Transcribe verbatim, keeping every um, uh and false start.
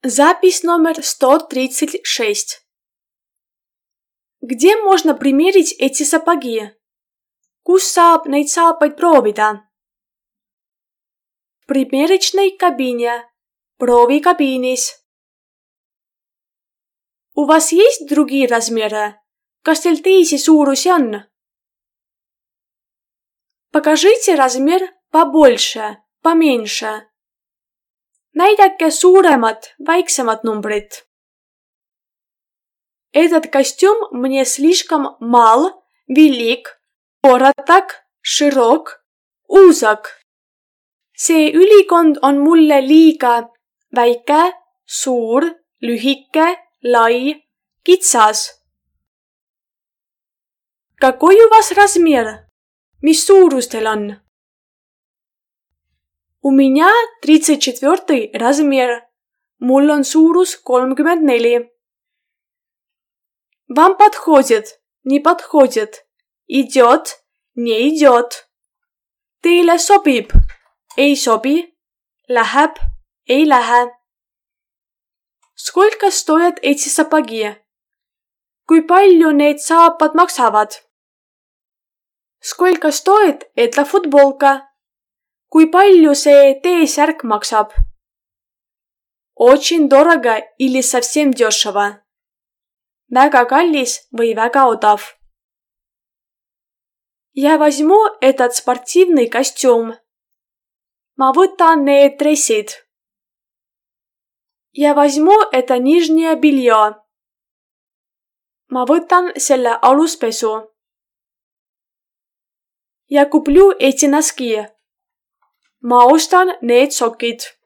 Запись номер сто тридцать шесть. Где можно примерить эти сапоги? Kus saab neid saapaid proovida? В примерочной кабине. Proovikabиnis. У вас есть другие размеры? Kas teil teisi suurusi on? Покажите размер побольше, поменьше. Näidake suuremat, väiksemat numbrit. Этот костюм мне слишком мал, велик, короток, широк, узок. See ülikond on mulle liiga väike, suur, lühike, lai, kitsas. Какой у вас размер? Mis suurus teil on? У меня тридцать четвёртый размер. Mul on suurus kolmkümmend neli. Вам подходит, не подходит. Идет, не идет. Teile sobib, ei sobi. Läheb, ei lähe. Сколько стоят эти сапоги? Kui palju need saapad maksavad? Сколько стоит эта футболка? Kui palju see T-särk maksab? Очень дорого или совсем дешево. Väga kallis või väga odav. Я возьму этот спортивный костюм. Ma võtan need dressid. Я возьму это нижнее белье. Ma võtan selle aluspesu. Я куплю эти носки. Ma ostan need sokid.